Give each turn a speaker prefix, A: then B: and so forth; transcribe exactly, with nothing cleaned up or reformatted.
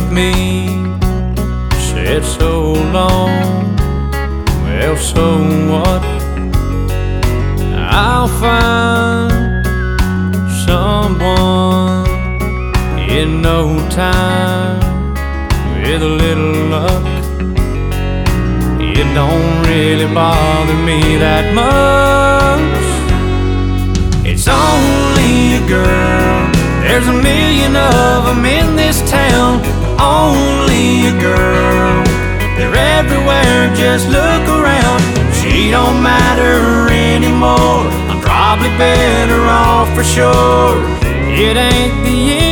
A: with me. Said so long, well, so what? I'll find someone in no time with a little luck. It don't really bother me that much. It's only a girl, there's a million of them in this town. Only a girl, they're everywhere, just look around. She don't matter anymore, I'm probably better off for sure. It ain't the end